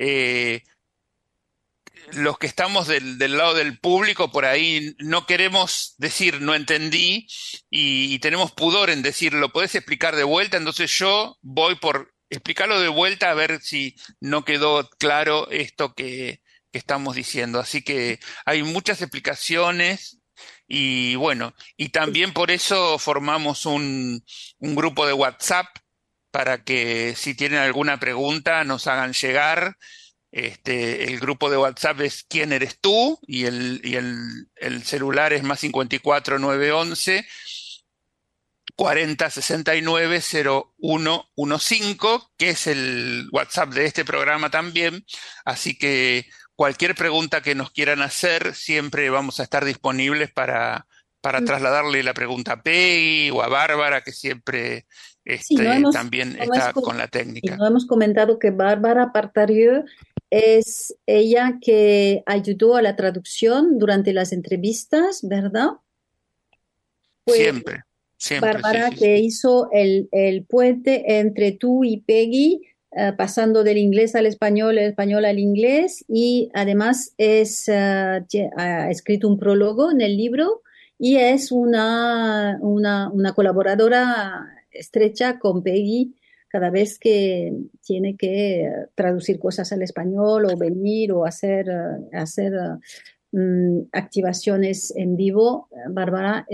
los que estamos del lado del público por ahí no queremos decir no entendí y tenemos pudor en decir, ¿lo podés explicar de vuelta? Entonces yo voy por explicarlo de vuelta a ver si no quedó claro esto que estamos diciendo. Así que hay muchas explicaciones y bueno, y también por eso formamos un grupo de WhatsApp para que si tienen alguna pregunta nos hagan llegar. El grupo de WhatsApp es ¿Quién eres tú? Y el celular es más 54 911 40 69 0115, que es el WhatsApp de este programa también.Í que cualquier pregunta que nos quieran hacer, siempre vamos a estar disponibles para trasladarle la pregunta a Peggy o a Bárbara, que siempre Sí, también está con la y técnica. no hemos comentado que Bárbara Partarieu es ella que ayudó a la traducción durante las entrevistas, ¿verdad? Fue Siempre, siempre, sí, Bárbara sí, que sí. hizo el puente entre tú y Peggy, pasando del inglés al español, el español al inglés, y además ha escrito un prólogo en el libro y es una colaboradora estrecha con Peggy cada vez que tiene que traducir cosas al español o venir o hacer activaciones en vivo. Bárbara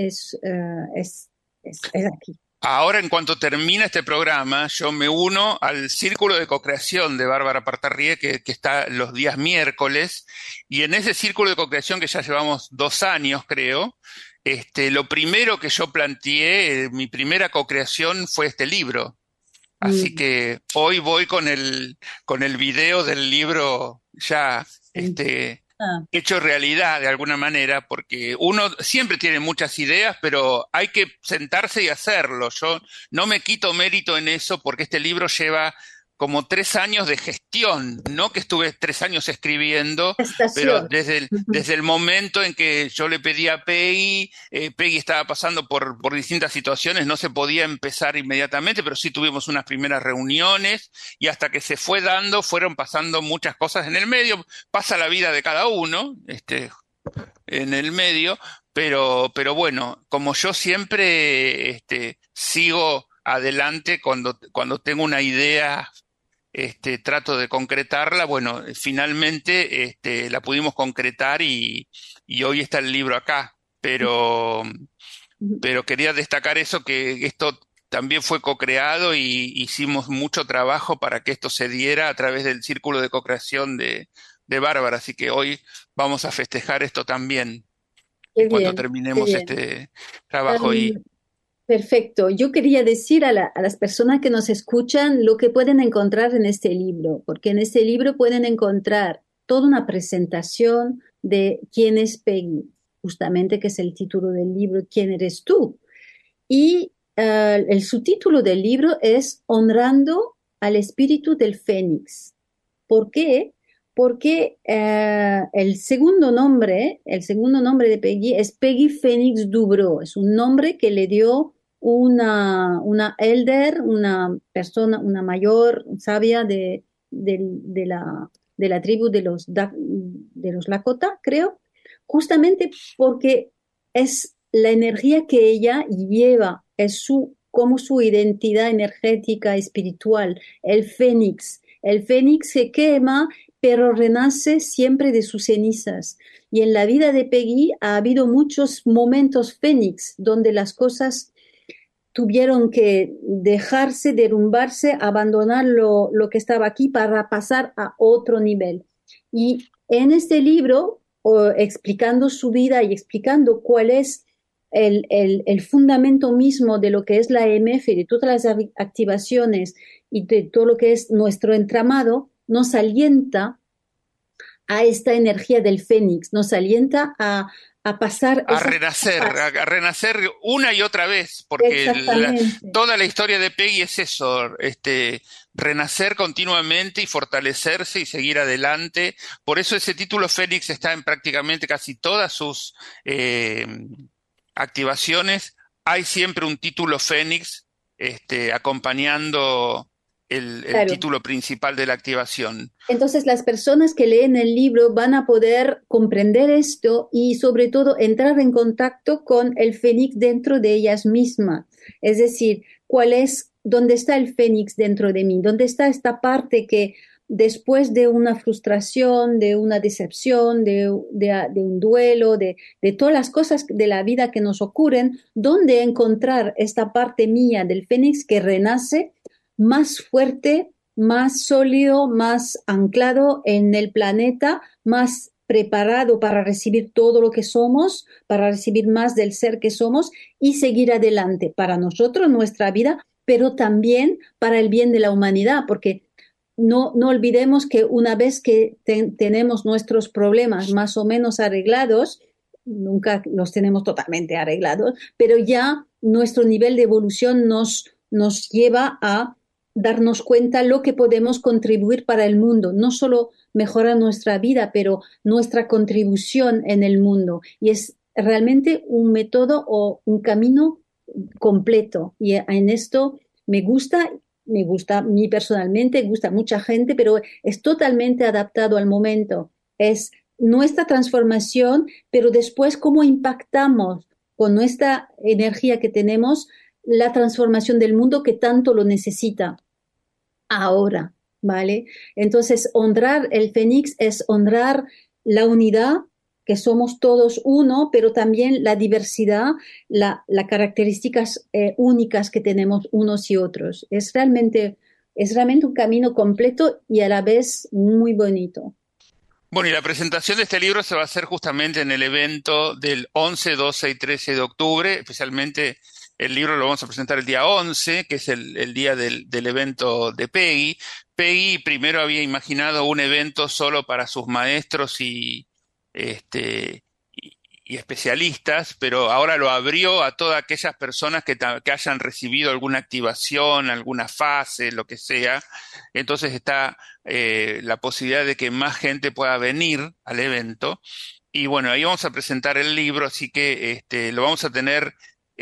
es aquí. Ahora, en cuanto termina este programa, yo me uno al círculo de cocreación de Bárbara Partarrie, que está los días miércoles, y en ese círculo de cocreación que ya llevamos 2 años, creo, lo primero que yo planteé, mi primera cocreación fue este libro. Así Mm, que hoy voy con el video del libro ya, ah, hecho realidad de alguna manera, porque uno siempre tiene muchas ideas, pero hay que sentarse y hacerlo. Yo no me quito mérito en eso porque este libro lleva como 3 años de gestión, no que estuve 3 años escribiendo, pero estación. Ujú. desde el momento en que yo le pedí a Peggy, Peggy estaba pasando por distintas situaciones, no se podía empezar inmediatamente, pero sí tuvimos unas primeras reuniones y hasta que se fue dando, fueron pasando muchas cosas en el medio. Pasa la vida de cada uno, en el medio, pero bueno, como yo siempre, sigo adelante cuando tengo una idea, trato de concretarla. Bueno, finalmente, la pudimos concretar y hoy está el libro acá, pero quería destacar eso, que esto también fue co-creado y hicimos mucho trabajo para que esto se diera a través del círculo de co-creación de Bárbara, así que hoy vamos a festejar esto también Qué cuando bien, qué terminemos bien. este trabajo. Um, Y Perfecto. Yo quería decir a las personas que nos escuchan lo que pueden encontrar en este libro, porque en este libro pueden encontrar toda una presentación de quién es Peggy, justamente que es el título del libro, ¿Quién eres tú? Y el subtítulo del libro es Honrando al espíritu del Fénix. ¿Por qué? Porque el segundo nombre de Peggy es Peggy Fénix Dubrow. Es un nombre que le dio una elder, una persona, una mayor sabia de la tribu de los Lakota, creo, justamente porque es la energía que ella lleva, es como su identidad energética, espiritual, el fénix el fénix se quema, pero renace siempre de sus cenizas. Y en la vida de Peggy ha habido muchos momentos fénix donde las cosas tuvieron que dejarse, derrumbarse, abandonar lo que estaba aquí para pasar a otro nivel. Y en este libro, explicando su vida y explicando cuál es el fundamento mismo de lo que es la EMF, de todas las activaciones y de todo lo que es nuestro entramado, nos alienta a esta energía del fénix, nos alienta a pasar A esas renacer, etapas. a renacer una y otra vez, porque Exactamente. toda la historia de Peggy es eso, renacer continuamente y fortalecerse y seguir adelante. Por eso ese título Fénix está en prácticamente casi todas sus eh, activaciones. Hay siempre un título Fénix, acompañando el Claro. título principal de la activación. Entonces, las personas que leen el libro van a poder comprender esto y, sobre todo, entrar en contacto con el fénix dentro de ellas mismas. Es decir, dónde está el fénix dentro de mí, dónde está esta parte que después de una frustración, de una decepción, de un duelo, de todas las cosas de la vida que nos ocurren, dónde encontrar esta parte mía del fénix que renace más fuerte, más sólido, más anclado en el planeta, más preparado para recibir todo lo que somos, para recibir más del ser que somos y seguir adelante para nosotros, nuestra vida, pero también para el bien de la humanidad, porque no olvidemos que una vez que tenemos nuestros problemas más o menos arreglados, nunca los tenemos totalmente arreglados, pero ya nuestro nivel de evolución nos lleva a darnos cuenta lo que podemos contribuir para el mundo, no solo mejorar nuestra vida, pero nuestra contribución en el mundo. Y es realmente un método o un camino completo. Y en esto me gusta a mí personalmente, gusta a mucha gente, pero es totalmente adaptado al momento. Es nuestra transformación, pero después cómo impactamos con nuestra energía que tenemos la transformación del mundo que tanto lo necesita ahora, ¿vale? Entonces, honrar el fénix es honrar la unidad, que somos todos uno, pero también la diversidad, las características únicas que tenemos unos y otros. Es realmente un camino completo y a la vez muy bonito. Bueno, y la presentación de este libro se va a hacer justamente en el evento del 11, 12 y 13 de octubre, especialmente el libro lo vamos a presentar el día 11, que es el día del evento de Peggy. Peggy primero había imaginado un evento solo para sus maestros este, y especialistas, pero ahora lo abrió a todas aquellas personas que hayan recibido alguna activación, alguna fase, lo que sea. Entonces está la posibilidad de que más gente pueda venir al evento. Y bueno, ahí vamos a presentar el libro, así que lo vamos a tener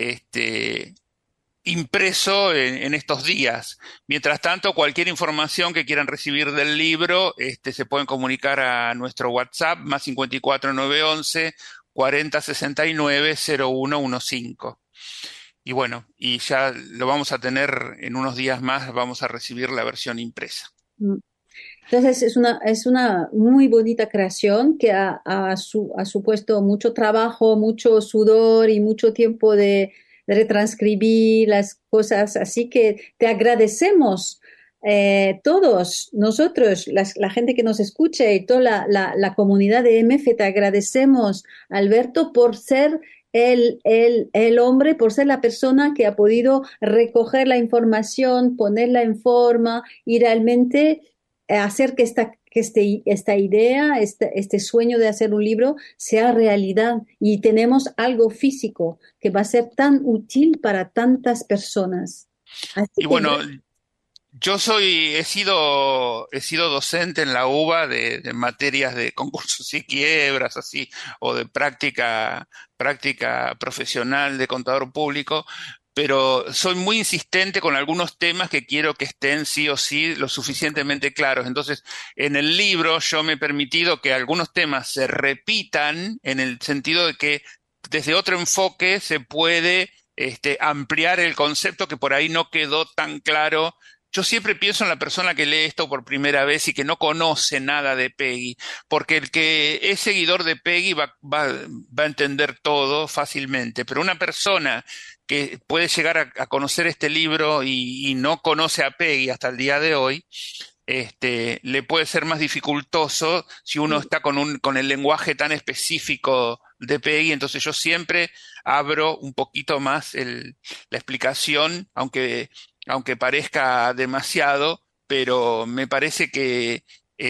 impreso en estos días. Mientras tanto, cualquier información que quieran recibir del libro, se pueden comunicar a nuestro WhatsApp, más 54 911 40 69 0115. Y bueno, y ya lo vamos a tener en unos días más, vamos a recibir la versión impresa. Entonces es una muy bonita creación que ha supuesto mucho trabajo, mucho sudor y mucho tiempo de retranscribir las cosas. Así que te agradecemos todos, nosotros, la gente que nos escucha y toda la comunidad de MF, te agradecemos, Alberto, por ser el hombre, por ser la persona que ha podido recoger la información, ponerla en forma y realmente hacer que esta idea, este sueño de hacer un libro sea realidad y tenemos algo físico que va a ser tan útil para tantas personas. Así Y que bueno, yo he sido docente en la UBA de materias de concursos y quiebras, así, o de práctica profesional de contador público, pero soy muy insistente con algunos temas que quiero que estén sí o sí lo suficientemente claros. Entonces, en el libro yo me he permitido que algunos temas se repitan en el sentido de que desde otro enfoque se puede ampliar el concepto que por ahí no quedó tan claro yo siempre pienso en la persona que lee esto por primera vez y que no conoce nada de Peggy, porque el que es seguidor de Peggy va a entender todo fácilmente, pero una persona que puede llegar a conocer este libro y no conoce a Peggy hasta el día de hoy, le puede ser más dificultoso si uno está con el lenguaje tan específico de Peggy. Entonces yo siempre abro un poquito más la explicación, aunque parezca demasiado, pero me parece que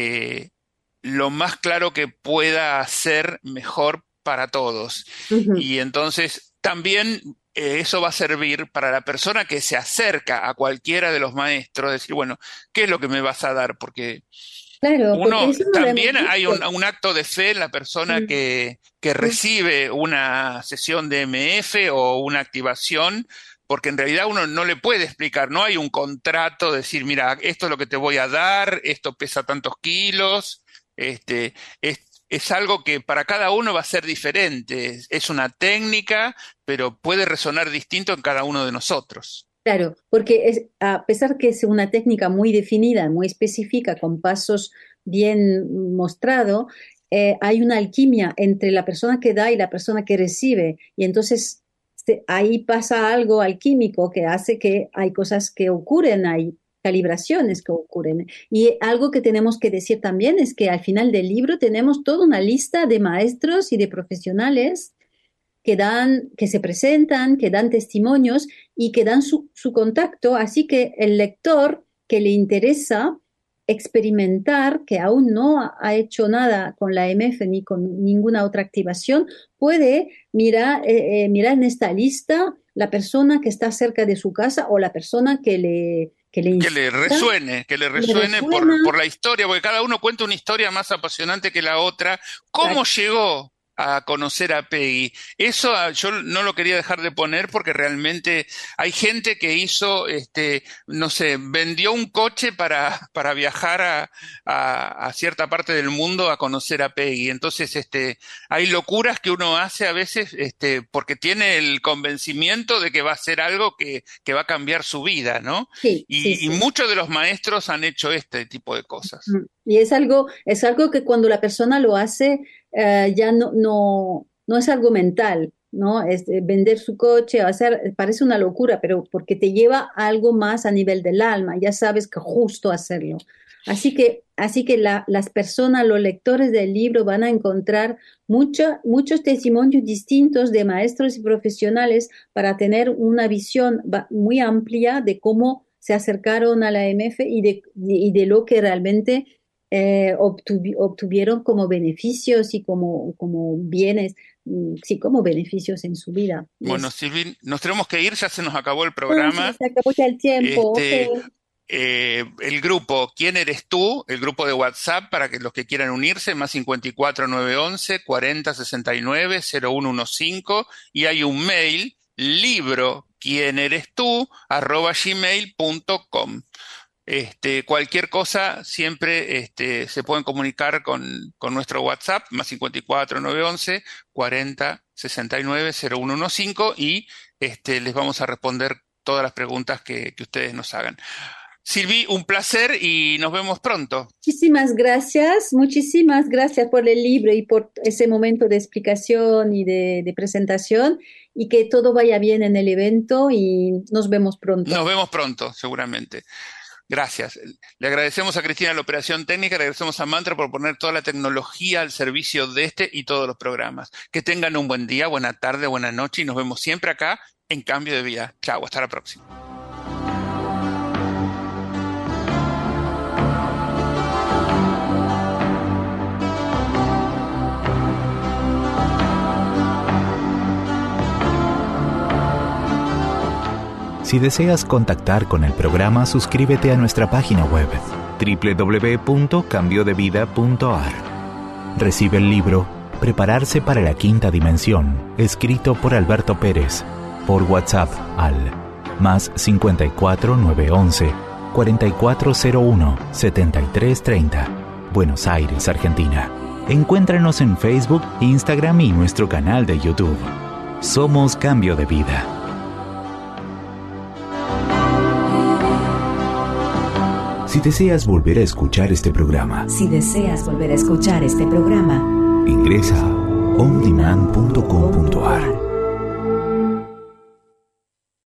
lo más claro que pueda ser mejor para todos. Ujú. Y entonces también eso va a servir para la persona que se acerca a cualquiera de los maestros, decir, bueno, ¿qué es lo que me vas a dar? Porque Claro, porque uno eso no lo hemos también hay visto. un acto de fe en la persona Mm, que mm, recibe una sesión de MF o una activación, porque en realidad uno no le puede explicar, no hay un contrato de decir, mira, esto es lo que te voy a dar, esto pesa tantos kilos, es algo que para cada uno va a ser diferente, es una técnica, pero puede resonar distinto en cada uno de nosotros. Claro, porque a pesar que es una técnica muy definida, muy específica, con pasos bien mostrados, hay una alquimia entre la persona que da y la persona que recibe. Y entonces ahí pasa algo alquímico que hace que hay cosas que ocurren, hay calibraciones que ocurren. Y algo que tenemos que decir también es que al final del libro tenemos toda una lista de maestros y de profesionales que se presentan, que dan testimonios y que dan su contacto, así que el lector que le interesa experimentar, que aún no ha hecho nada con la MF ni con ninguna otra activación, puede mirar en esta lista la persona que está cerca de su casa o la persona que le inspira, Que le le resuene resuena. por la historia, porque cada uno cuenta una historia más apasionante que la otra. ¿Cómo Exacto. llegó a conocer a Peggy? Eso yo no lo quería dejar de poner porque realmente hay gente que hizo, no sé, vendió un coche para viajar a cierta parte del mundo a conocer a Peggy. Entonces, hay locuras que uno hace a veces, porque tiene el convencimiento de que va a ser algo que va a cambiar su vida, ¿no? Sí, sí, Y sí. muchos de los maestros han hecho este tipo de cosas. Y es algo que cuando la persona lo hace, ya no es algo mental, ¿no? Vender su coche, parece una locura, pero porque te lleva a algo más a nivel del alma, ya sabes que justo hacerlo. Así que las personas, los lectores del libro van a encontrar muchos testimonios distintos de maestros y profesionales para tener una visión muy amplia de cómo se acercaron a la MF y de lo que realmente obtuvieron como beneficios y como bienes, sí, como beneficios en su vida. Bueno, Silvi, nos tenemos que ir, ya se nos acabó el Sí, programa. se acabó ya el tiempo. Ok. El grupo ¿Quién eres tú? El grupo de WhatsApp para que los que quieran unirse, más 54 911 40 69 0115, y hay un mail, libro ¿Quién eres tú? @gmail.com. Cualquier cosa siempre se pueden comunicar con nuestro WhatsApp, más 54 911 40 69 0115, y les vamos a responder todas las preguntas que ustedes nos hagan. Silvi, un placer y nos vemos pronto. Muchísimas gracias por el libro y por ese momento de explicación y de presentación, y que todo vaya bien en el evento y nos vemos pronto. Nos vemos pronto, seguramente. Gracias. Le agradecemos a Cristina la operación técnica, le agradecemos a Mantra por poner toda la tecnología al servicio de este y todos los programas. Que tengan un buen día, buena tarde, buena noche, y nos vemos siempre acá en Cambio de Vida. Chao, hasta la próxima. Si deseas contactar con el programa, suscríbete a nuestra página web www.cambiodevida.ar. Recibe el libro Prepararse para la Quinta Dimensión, escrito por Alberto Pérez, por WhatsApp al más 54 911 4401 7330, Buenos Aires, Argentina. Encuéntranos en Facebook, Instagram y nuestro canal de YouTube. Somos Cambio de Vida. Si deseas volver a escuchar este programa, ingresa a ondemand.com.ar.